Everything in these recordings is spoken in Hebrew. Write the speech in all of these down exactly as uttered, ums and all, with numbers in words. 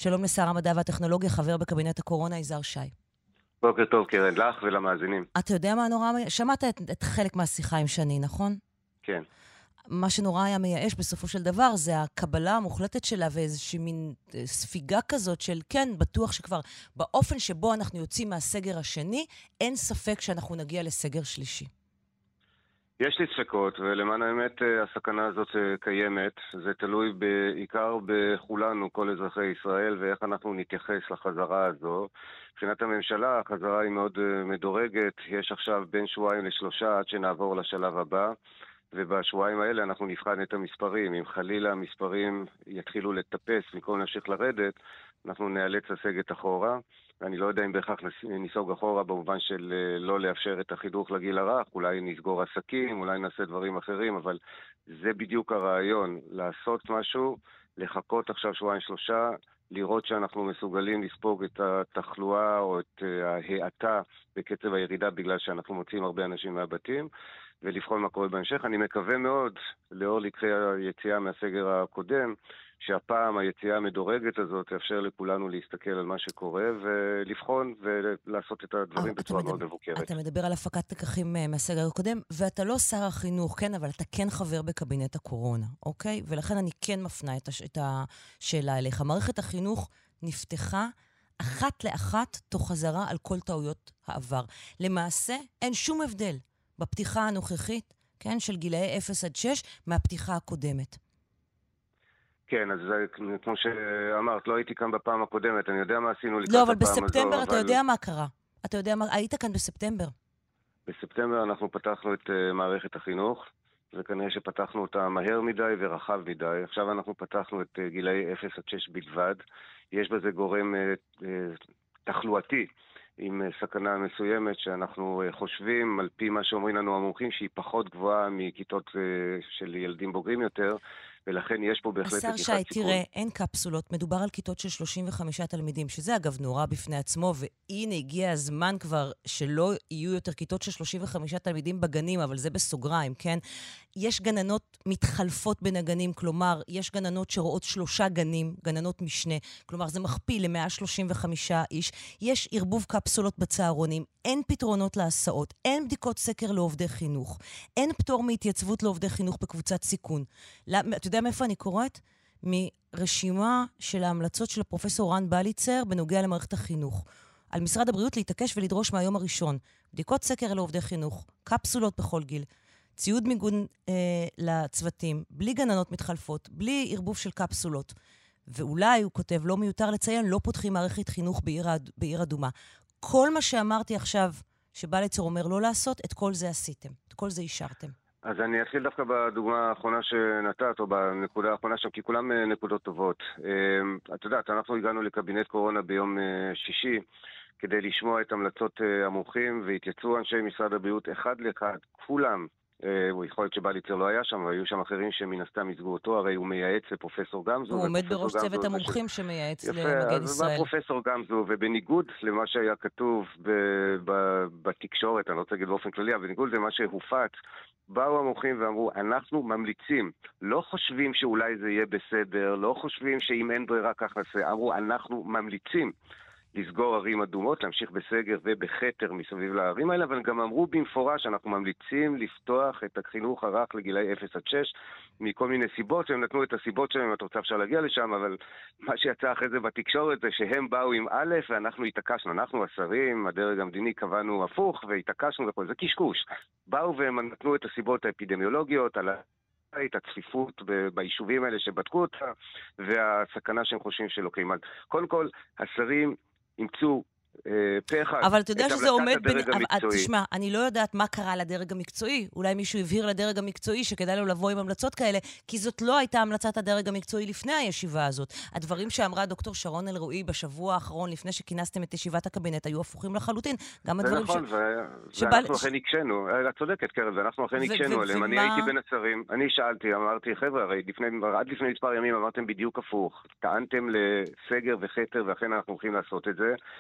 שלום לשר המדע והטכנולוגיה, חבר בקבינט הקורונה, יזהר שי. בוקר טוב, קרן, לך ולמאזינים. אתה יודע מה נורא... שמעת את, את חלק מהשיחה עם שני, נכון? כן. מה שנורא היה מייאש בסופו של דבר, זה הקבלה המוחלטת שלה ואיזושהי מין ספיגה כזאת של כן, בטוח שכבר באופן שבו אנחנו יוצאים מהסגר השני, אין ספק שאנחנו נגיע לסגר שלישי. יש לי ספקות, ולמען האמת הסכנה הזאת קיימת. זה תלוי בעיקר בכולנו, כל אזרחי ישראל, ואיך אנחנו נתייחס לחזרה הזו. מבחינת הממשלה, החזרה היא מאוד מדורגת. יש עכשיו בין שבועיים לשלושה עד שנעבור לשלב הבא. ובשבועיים האלה אנחנו נבחן את המספרים. אם חלילה המספרים יתחילו לטפס במקום להמשיך לרדת, אנחנו נאלץ לסגת אחורה. ואני לא יודע אם בהכרח ניסוג אחורה במובן של לא לאפשר את החינוך לגיל הרך, אולי נסגור עסקים, אולי נעשה דברים אחרים, אבל זה בדיוק הרעיון, לעשות משהו, לחכות עכשיו שבועיים שלושה, לראות שאנחנו מסוגלים לספוג את התחלואה או את ההאטה בקצב הירידה בגלל שאנחנו מוצאים הרבה אנשים מהבתים, ולבחון מה קורה בהמשך. אני מקווה מאוד, לאור לקחי היציאה מהסגר הקודם, שהפעם היציאה המדורגת הזאת תאפשר לכולנו להסתכל על מה שקורה ולבחון ולעשות את הדברים בצורה מאוד מבוקרת. אתה מדבר על הפקת לקחים מהסגר הקודם, ואתה לא שר החינוך, כן, אבל אתה כן חבר בקבינט הקורונה, אוקיי? ולכן אני כן מפנה את, הש... את השאלה אליך. מערכת החינוך נפתחה אחת לאחת תוך חזרה על כל טעויות העבר. למעשה, אין שום הבדל בפתיחה הנוכחית, כן, של גילאי אפס עד שש, מהפתיחה הקודמת. כן, אז זה, כמו שאמרת, לא הייתי כאן בפעם הקודמת, אני יודע מה עשינו לקראת לא, הפעם אבל הזו. בספטמבר אתה אבל... יודע מה קרה. אתה יודע מה, היית כאן בספטמבר. בספטמבר אנחנו פתחנו את uh, מערכת החינוך, וכנראה שפתחנו אותה מהר מדי ורחב מדי. עכשיו אנחנו פתחנו את uh, גילאי אפס עד שש בלבד. יש בזה גורם uh, uh, תחלואתי, עם סכנה מסוימת שאנחנו חושבים, על פי מה שאומרים לנו המומחים, שהיא פחות גבוהה מכיתות של ילדים בוגרים יותר, ולכן יש פה בהחלט השר לקיחת שי, סיכון. תראה, אין קפסולות, מדובר על כיתות של שלושים וחמישה תלמידים, שזה אגב נורא בפני עצמו, והנה הגיע הזמן כבר שלא יהיו יותר כיתות של שלושים וחמישה תלמידים בגנים, אבל זה בסוגריים, כן? יש גננות מתחלפות בין הגנים, כלומר, יש גננות שרואות שלושה גנים, גננות משנה, כלומר, זה מכפיל ל-מאה שלושים וחמישה איש, יש ערבוב קפסולות בצהרונים, אין פתרונות להסעות, אין בדיקות סקר לעובדי חינוך, אין פטור מהתייצבות לעובדי חינוך בקבוצת סיכון. אתה יודע מאיפה אני קוראת? מרשימה של ההמלצות של הפרופסור רן בליצר בנוגע למערכת החינוך. על משרד הבריאות להתעקש ולדרוש מהיום הראשון. בדיקות סקר לעובדי חינוך, קפסולות בכל גיל, ציוד מיגון אה, לצוותים, בלי גננות מתחלפות, בלי ערבוב של קפסולות. ואולי, הוא כותב, לא מיותר לציין, לא פותחים מערכת חינוך בעיר, בעיר אדומה. כל מה שאמרתי עכשיו, שבליצר אומר לא לעשות, את כל זה עשיתם. את כל זה אישרתם. אז אני אתחיל דווקא בדוגמה האחרונה שנתת, או בנקודה האחרונה שם, כי כולם נקודות טובות. את יודעת, אנחנו הגענו לקבינט קורונה ביום שישי, כדי לשמוע את המלצות המומחים, והתייצאו אנשי משרד הבריאות אחד לאחד, כולם. הוא יכול להיות שבליצר לא היה שם, אבל היו שם אחרים שמן הסתם ייצגו אותו, הרי הוא מייעץ לפרופסור גמזו. הוא עומד בראש צוות המומחים שמייעץ למגן ישראל. יפה, אז פרופסור גמזו, ובניגוד למה שהיה כתוב בתקשורת, אני לא רוצה להגיד באופן כללי, אבל בניגוד למה שהופץ, באו המומחים ואמרו, אנחנו ממליצים, לא חושבים שאולי זה יהיה בסדר, לא חושבים שאם אין ברירה כך נעשה, אמרו, אנחנו ממליצים לסגור ערים אדומות, להמשיך בסגר ובחתר מסביב לערים האלה, אבל גם אמרו במפורש שאנחנו ממליצים לפתוח את החינוך הרך לגילאי אפס עד שש, מכל מיני סיבות, שהם נתנו את הסיבות שלהם, אם את רוצה אפשר להגיע לשם, אבל מה שיצא אחרי זה בתקשורת זה שהם באו עם א' ואנחנו התעקשנו, אנחנו השרים, הדרג המדיני קבענו הפוך והתעקשנו וכל זה קשקוש. באו והם נתנו את הסיבות האפידמיולוגיות על את הצפיפות ביישובים האלה שבדקו אותה, והסכנה שהם חושבים שלא קיימת. קודם כל, השרים ימצאו פה אחד. אבל אתה יודע שזה עומד בין... תשמע, אני לא יודעת מה קרה לדרג המקצועי. אולי מישהו הבהיר לדרג המקצועי שכדאי לו לבוא עם המלצות כאלה, כי זאת לא הייתה המלצת הדרג המקצועי לפני הישיבה הזאת. הדברים שאמרה דוקטור שרון אלרועי בשבוע האחרון, לפני שכינסתם את ישיבת הקבינט, היו הפוכים לחלוטין. גם הדברים ש... זה נכון, ואנחנו אחרי נקשנו. את צודקת, קרן, ואנחנו אחרי נקשנו עליהם. אני הייתי בין השרים, אני שאלתי, אמרתי, חבר'ה, הרי עד לפני מספר ימים אמרתם בדיוק הפוך. טענתם לסגר וחתר, ואכן אנחנו הולכים לעשות את זה. במספר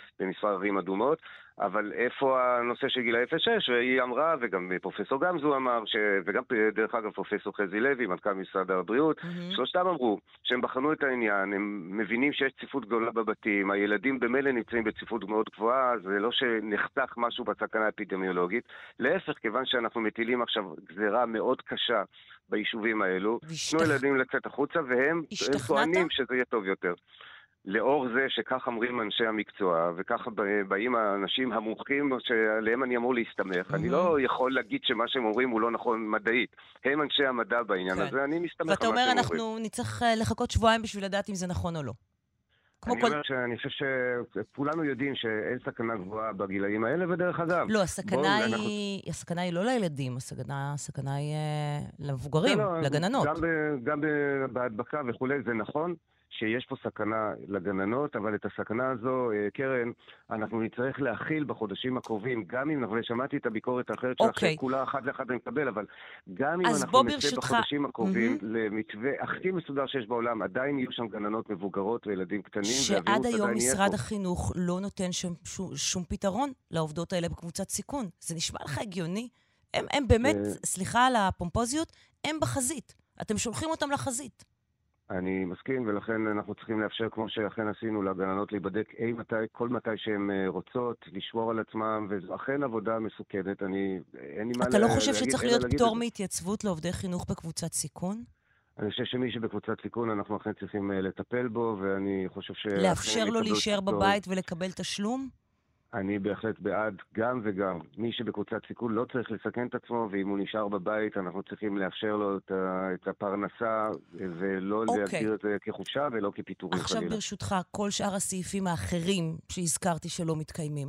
בכפר ערים אדומות, אבל איפה הנושא של גיל אפס עד שש? והיא אמרה, וגם פרופסור גמזו אמר, ש... וגם דרך אגב פרופסור חזי לוי, מנכ"ל משרד הבריאות, mm-hmm. שלושתם אמרו שהם בחנו את העניין, הם מבינים שיש צפיפות גדולה בבתים, הילדים במילא נמצאים בצפיפות מאוד גבוהה, זה לא שנחתך משהו בסכנה האפידמיולוגית, להפך, כיוון שאנחנו מטילים עכשיו גזירה מאוד קשה ביישובים האלו, ושתח... תנו ילדים לצאת החוצה, והם טוענים שזה יהיה טוב יותר. לאור זה שכך אומרים אנשי המקצוע, וכך באים האנשים המומחים שעליהם אני אמור להסתמך, mm-hmm. אני לא יכול להגיד שמה שהם אומרים הוא לא נכון מדעית. הם אנשי המדע בעניין הזה, okay. אני מסתמך על מה שהם אומרים. ואתה אומר, אנחנו נצטרך לחכות שבועיים בשביל לדעת אם זה נכון או לא. אני כל... אומר שאני חושב שכולנו יודעים שאין סכנה גבוהה בגילאים האלה, ודרך אגב... לא, הסכנה היא, אנחנו... הסכנה היא לא לילדים, הסכנה, הסכנה היא למבוגרים, לא, לגננות. גם, ב... גם בהדבקה וכו', זה נכון. שיש פה סכנה לגננות, אבל את הסכנה הזו, קרן, אנחנו נצטרך להכיל בחודשים הקרובים, גם אם, שמעתי את הביקורת האחרת שלך, okay. שכולה אחת לאחת אני מקבל, אבל גם אם אנחנו נצא ברשותך... בחודשים הקרובים, mm-hmm. למתווה הכי מסודר שיש בעולם, עדיין יהיו שם גננות מבוגרות וילדים קטנים, שעד היום משרד החינוך לא נותן שום, שום, שום פתרון לעובדות האלה בקבוצת סיכון. זה נשמע לך הגיוני? הם, הם באמת, סליחה על הפומפוזיות, הם בחזית. אתם שולחים אותם לחזית. אני מסכים, ולכן אנחנו צריכים לאפשר, כמו שאכן עשינו, לגננות להיבדק אי מתי, כל מתי שהן רוצות, לשמור על עצמם, וזו אכן עבודה מסוכנת. אני, אין לי מה אתה לא חושב שצריך להיות פטור מהתייצבות לעובדי חינוך בקבוצת סיכון? אני חושב שמי שבקבוצת סיכון, אנחנו אכן צריכים לטפל בו, ואני חושב ש... לאפשר לו להישאר בבית ולקבל תשלום? אני בהחלט בעד גם וגם. מי שבקבוצת סיכון לא צריך לסכן את עצמו, ואם הוא נשאר בבית, אנחנו צריכים לאפשר לו את הפרנסה, ולא okay. להגדיר את זה כחופשה ולא כפיתורים. עכשיו חלילה. ברשותך, כל שאר הסעיפים האחרים שהזכרתי שלא מתקיימים,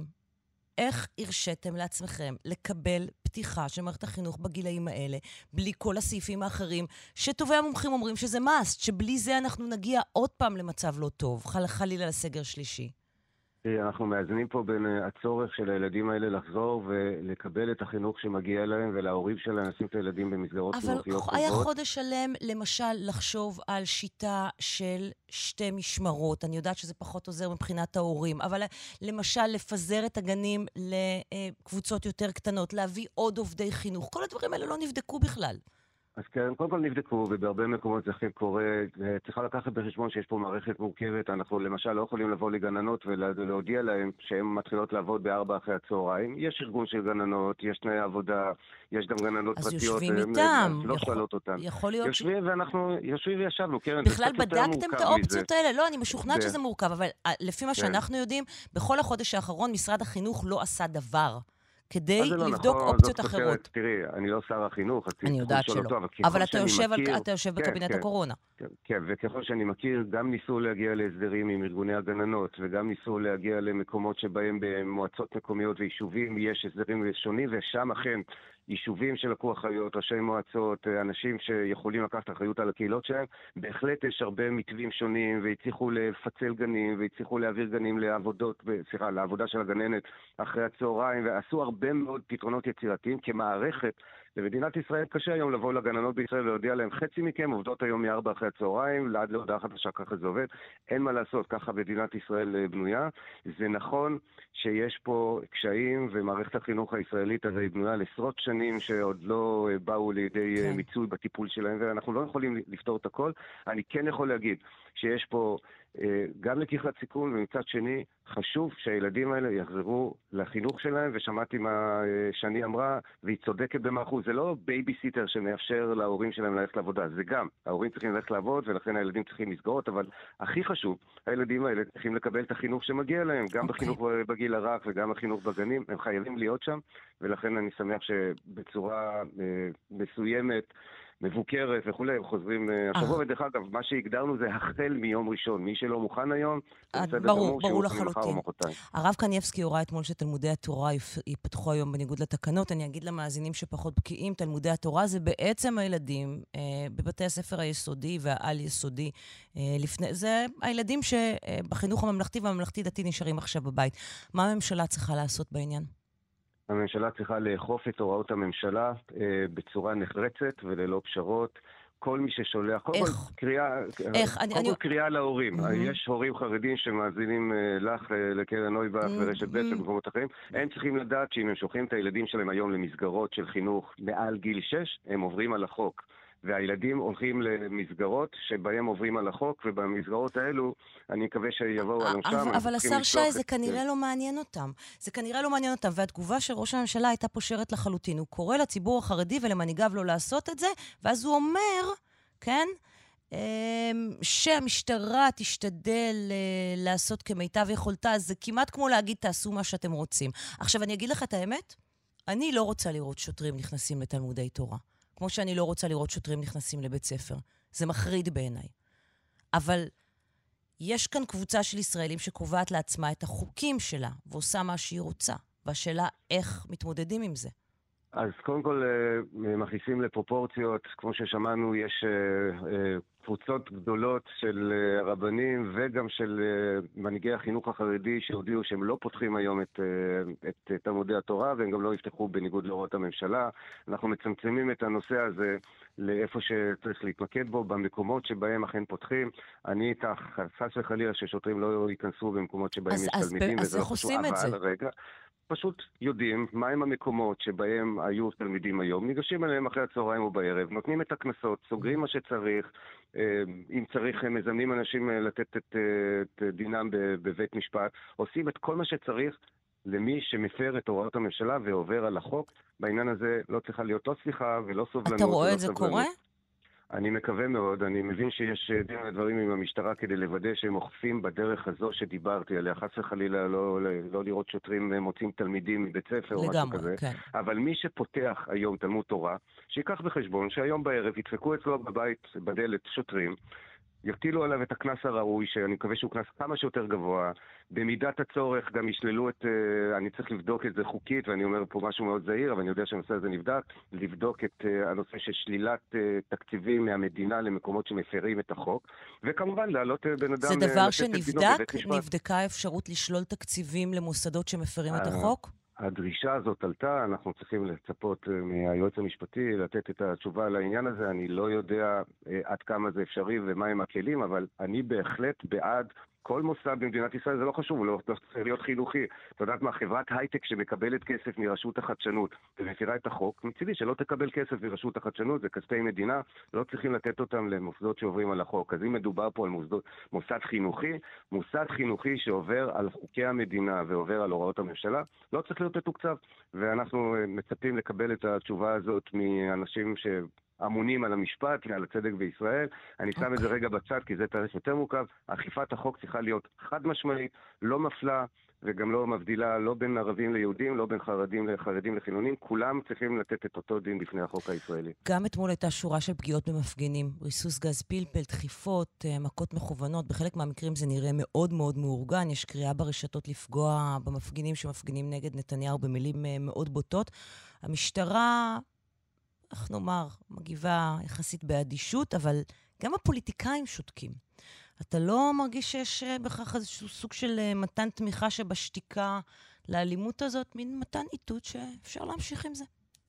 איך הרשיתם לעצמכם לקבל פתיחה של מערכת החינוך בגילאים האלה, בלי כל הסעיפים האחרים, שטובי המומחים אומרים שזה מאסט, שבלי זה אנחנו נגיע עוד פעם למצב לא טוב, חל חלילה לסגר שלישי? אנחנו מאזנים פה בין הצורך של הילדים האלה לחזור ולקבל את החינוך שמגיע להם, ולהורים שלהם לשים את הילדים במסגרות חינוכיות טובות. אבל היה חודש שלם, למשל, לחשוב על שיטה של שתי משמרות. אני יודעת שזה פחות עוזר מבחינת ההורים, אבל למשל, לפזר את הגנים לקבוצות יותר קטנות, להביא עוד עובדי חינוך. כל הדברים האלה לא נבדקו בכלל. אז כן, קודם כל נבדקו, ובהרבה מקומות זה כן קורה. צריכה לקחת בחשבון שיש פה מערכת מורכבת. אנחנו למשל לא יכולים לבוא לגננות ולהודיע להם שהן מתחילות לעבוד בארבע אחרי הצהריים. יש ארגון של גננות, יש תנאי עבודה, יש גם גננות אז פרטיות. אז יושבים איתם. לא שואלות אותן. יכול להיות יושבים ש... ואנחנו יושבים וישבנו, קרן. בכלל בדקתם את האופציות האלה? לא, אני משוכנעת שזה מורכב, אבל לפי מה שאנחנו יודעים, בכל החודש האחרון משרד החינוך לא עשה דבר. כדי לבדוק אופציות אחרות. תראי, אני לא שר החינוך, אני יודעת שלא. אבל אתה יושב בקבינט הקורונה. כן, וככל שאני מכיר, גם ניסו להגיע להסדרים עם ארגוני הגננות, וגם ניסו להגיע למקומות שבהם במועצות מקומיות ויישובים יש הסדרים שונים, ושם אכן יישובים שלקחו אחריות, ראשי מועצות, אנשים שיכולים לקחת אחריות על הקהילות שלהם, בהחלט יש הרבה מתווים שונים, והצליחו לפצל גנים, והצליחו להעביר גנים לעבודות, סליחה, לעבודה של הגננת אחרי הצהריים, ועשו הרבה מאוד פתרונות יצירתיים כמערכת. למדינת ישראל קשה היום לבוא לגננות בישראל ולהודיע להם, חצי מכם עובדות היום מארבע אחרי הצהריים, לעד להודעה חדשה, ככה זה עובד. אין מה לעשות, ככה מדינת ישראל בנויה. זה נכון שיש פה קשיים, ומערכת החינוך הישראלית הזה היא בנויה על עשרות שנים שעוד לא באו לידי כן. מיצוי בטיפול שלהם, ואנחנו לא יכולים לפתור את הכל. אני כן יכול להגיד שיש פה גם לקיחת סיכון, ומצד שני חשוב שהילדים האלה יחזרו לחינוך שלהם, ושמעתי מה שאני אמרה, והיא צודקת במאה אחוז. זה לא בייביסיטר שמאפשר להורים שלהם ללכת לעבודה, זה גם. ההורים צריכים ללכת לעבוד, ולכן הילדים צריכים לסגרות, אבל הכי חשוב, הילדים האלה צריכים לקבל את החינוך שמגיע להם, גם okay. בחינוך בגיל הרך וגם בחינוך בגנים, הם חייבים להיות שם, ולכן אני שמח שבצורה אה, מסוימת, מבוקרת וכו', חוזרים השבוע, ודרך אגב, מה שהגדרנו זה החל מיום ראשון. מי שלא מוכן היום, ברור, ברור לחלוטין. הרב קניבסקי הורה אתמול שתלמודי התורה ייפתחו היום בניגוד לתקנות. אני אגיד למאזינים שפחות בקיאים, תלמודי התורה זה בעצם הילדים בבתי הספר היסודי והעל יסודי. זה הילדים שבחינוך הממלכתי והממלכתי דתי נשארים עכשיו בבית. מה הממשלה צריכה לעשות בעניין? הממשלה צריכה לאכוף את הוראות הממשלה אה, בצורה נחרצת וללא פשרות. כל מי ששולח, קודם איך? כל קריאה, איך? אני, קודם אני... כל קריאה להורים. Mm-hmm. יש הורים חרדים שמאזינים אה, לך, אה, לקרן נויבך Mm-hmm. ורשת ב' ובמקומות אחרים. הם צריכים לדעת שאם הם שולחים את הילדים שלהם היום למסגרות של חינוך מעל גיל שש, הם עוברים על החוק. והילדים הולכים למסגרות שבהם עוברים על החוק, ובמסגרות האלו אני מקווה שיבואו על עונשם. אבל השר שי, זה כנראה לא מעניין אותם. זה כנראה לא מעניין אותם, והתגובה של ראש הממשלה הייתה פושרת לחלוטין. הוא קורא לציבור החרדי ולמנהיגיו לא לעשות את זה, ואז הוא אומר, כן, שהמשטרה תשתדל לעשות כמיטב יכולתה, זה כמעט כמו להגיד, תעשו מה שאתם רוצים. עכשיו, אני אגיד לך את האמת, אני לא רוצה לראות שוטרים נכנסים לתלמודי תורה. כמו שאני לא רוצה לראות שוטרים נכנסים לבית ספר. זה מחריד בעיניי. אבל יש כאן קבוצה של ישראלים שקובעת לעצמה את החוקים שלה, ועושה מה שהיא רוצה. והשאלה איך מתמודדים עם זה. אז קודם כל מכניסים לפרופורציות, כמו ששמענו, יש קבוצות גדולות של רבנים וגם של מנהיגי החינוך החרדי שהודיעו שהם לא פותחים היום את, את תלמודי התורה, והם גם לא יפתחו בניגוד להוראות הממשלה. אנחנו מצמצמים את הנושא הזה לאיפה שצריך להתמקד בו, במקומות שבהם אכן פותחים. אני איתך, חס וחלילה ששוטרים לא ייכנסו במקומות שבהם אז, יש אז תלמידים, ב- וזה אז לא חשוב, אבל אבל רגע. פשוט יודעים מהם המקומות שבהם היו תלמידים היום, ניגשים אליהם אחרי הצהריים או בערב, נותנים את הכנסות, סוגרים מה שצריך, אם צריך הם מזמנים אנשים לתת את, את דינם בבית משפט, עושים את כל מה שצריך למי שמפר את הוראות הממשלה ועובר על החוק. בעניין הזה לא צריכה להיות לא סליחה ולא סובלנות. אתה רואה ולא את זה סבלנות. קורה? אני מקווה מאוד, אני מבין שיש דין הדברים עם המשטרה כדי לוודא שהם אוכפים בדרך הזו שדיברתי עליה, חס וחלילה לא, לא, לא לראות שוטרים מוצאים תלמידים מבית ספר או משהו כזה, כן. אבל מי שפותח היום תלמוד תורה, שיקח בחשבון שהיום בערב ידפקו אצלו בבית בדלת שוטרים, יטילו עליו את הכנס הראוי, שאני מקווה שהוא כנס כמה שיותר גבוה, במידת הצורך גם ישללו את, uh, אני צריך לבדוק את זה חוקית, ואני אומר פה משהו מאוד זהיר, אבל אני יודע שהנושא הזה נבדק, לבדוק את uh, הנושא של שלילת uh, תקציבים מהמדינה למקומות שמפרים את החוק, וכמובן להעלות uh, בן אדם... זה דבר שנבדק? נבדקה אפשרות לשלול תקציבים למוסדות שמפרים את החוק? הדרישה הזאת עלתה, אנחנו צריכים לצפות מהיועץ המשפטי לתת את התשובה לעניין הזה. אני לא יודע עד כמה זה אפשרי ומה הם הכלים, אבל אני בהחלט בעד כל מוסד במדינת ישראל, זה לא חשוב, הוא לא צריך להיות חינוכי. אתה יודעת מה, חברת הייטק שמקבלת כסף מרשות החדשנות ומפירה את החוק, מצידי שלא תקבל כסף מרשות החדשנות, זה כספי מדינה, לא צריכים לתת אותם למוסדות שעוברים על החוק. אז אם מדובר פה על מוסדות, מוסד חינוכי, מוסד חינוכי שעובר על חוקי המדינה ועובר על הוראות הממשלה, לא צריך להיות מתוקצב. ואנחנו מצפים לקבל את התשובה הזאת מאנשים ש... אמונים על המשפט ועל הצדק בישראל. אני שם את זה רגע בצד, כי זה תאריך יותר מורכב. אכיפת החוק צריכה להיות חד משמעית, לא מפלה, וגם לא מבדילה לא בין ערבים ליהודים, לא בין חרדים לחרדים לחילונים. כולם צריכים לתת את אותו דין בפני החוק הישראלי. גם אתמול הייתה שורה של פגיעות במפגינים. ריסוס גז פלפל, דחיפות, מכות מכוונות. בחלק מהמקרים זה נראה מאוד מאוד מאורגן. יש קריאה ברשתות לפגוע במפגינים שמפגינים נגד נתניהו במילים מאוד בוטות. המשטרה... איך נאמר, מגיבה יחסית באדישות, אבל גם הפוליטיקאים שותקים. אתה לא מרגיש שיש בכך איזשהו סוג של מתן תמיכה שבשתיקה לאלימות הזאת, מין מתן איתות שאפשר להמשיך עם זה?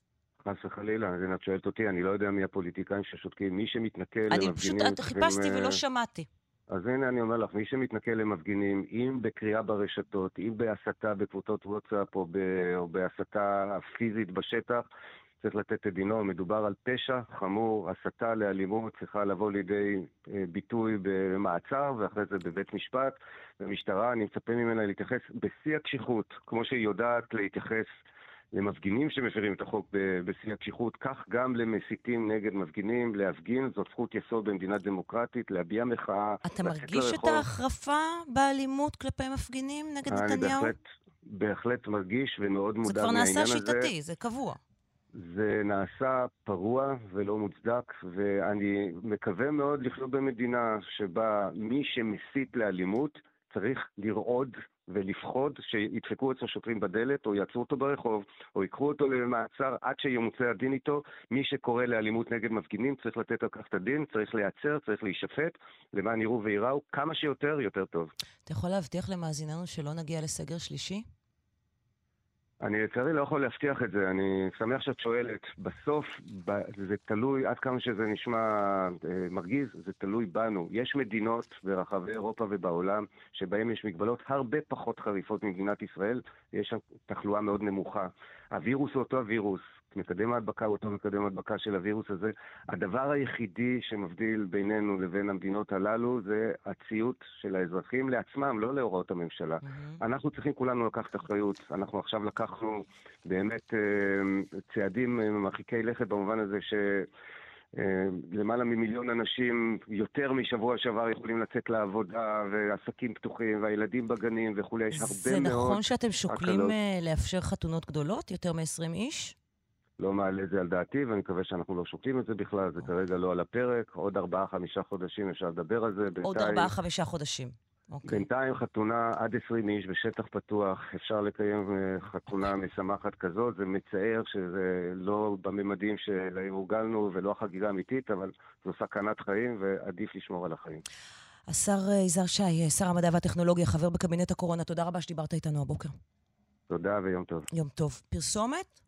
חס וחלילה, אז את שואלת אותי, אני לא יודע מי הפוליטיקאים ששותקים, מי שמתנכל למפגינים... אני פשוט חיפשתי ולא שמעתי. אז הנה אני אומר לך, מי שמתנכל למפגינים, אם בקריאה ברשתות, אם בהסתה בקבוצות וואטסאפ או, ב, או בהסתה פיזית בשטח, צריך לתת את דינו. מדובר על פשע חמור, הסתה לאלימות צריכה לבוא לידי ביטוי במעצר ואחרי זה בבית משפט. במשטרה אני מצפה ממנה להתייחס בשיא הקשיחות, כמו שהיא יודעת להתייחס למפגינים שמפרים את החוק בשיא הקשיחות, כך גם למסיתים נגד מפגינים. להפגין זאת זכות יסוד במדינה דמוקרטית, להביע מחאה. אתה מרגיש את ההחרפה באלימות כלפי מפגינים נגד נתניהו? אני בהחלט, בהחלט מרגיש ומאוד מודע מהעניין הזה. זה כבר נעשה שיטתי, זה קבוע. זה נעשה פרוע ולא מוצדק, ואני מקווה מאוד לחיות במדינה שבה מי שמסית לאלימות צריך לרעוד ולפחוד שידפקו אצל שוטרים בדלת, או יעצרו אותו ברחוב, או יקחו אותו למעצר עד שימוצא הדין איתו. מי שקורא לאלימות נגד מפגינים צריך לתת על כך את הדין, צריך לייצר, צריך להישפט, למען יראו ויראו, כמה שיותר, יותר טוב. אתה יכול להבטיח למאזיננו שלא נגיע לסגר שלישי? אני לצערי לא יכול להבטיח את זה, אני שמח שאת שואלת. בסוף ב- זה תלוי, עד כמה שזה נשמע אה, מרגיז, זה תלוי בנו. יש מדינות ברחבי אירופה ובעולם שבהם יש מגבלות הרבה פחות חריפות ממדינת ישראל, יש שם תחלואה מאוד נמוכה. הווירוס הוא אותו הווירוס, מקדם ההדבקה הוא אותו מקדם ההדבקה של הווירוס הזה. הדבר היחידי שמבדיל בינינו לבין המדינות הללו זה הציות של האזרחים לעצמם, לא להוראות הממשלה. Mm-hmm. אנחנו צריכים כולנו לקחת אחריות. אנחנו עכשיו לקחנו באמת צעדים מרחיקי לכת במובן הזה ש... למעלה ממיליון אנשים יותר משבוע שעבר יכולים לצאת לעבודה, ועסקים פתוחים, והילדים בגנים וכו'. יש הרבה זה מאוד נכון שאתם שוקלים הקלות. אה, לאפשר חתונות גדולות, יותר מ-עשרים איש? לא מעלה את זה על דעתי, ואני מקווה שאנחנו לא שוקלים את זה בכלל, זה כרגע לא על הפרק. עוד ארבעה, חמישה חודשים אפשר לדבר על זה. עוד בינתיים- ארבעה, חמישה חודשים. אוקיי. בינתיים חתונה עד עשרים איש בשטח פתוח, אפשר לקיים אה, חתונה משמחת כזאת, זה מצער שזה לא בממדים שלהם הורגלנו ולא החגיגה האמיתית, אבל זו סכנת חיים ועדיף לשמור על החיים. השר אה, יזהר שי, שר המדע והטכנולוגיה, חבר בקבינט הקורונה, תודה רבה שדיברת איתנו הבוקר. תודה ויום טוב. יום טוב. פרסומת?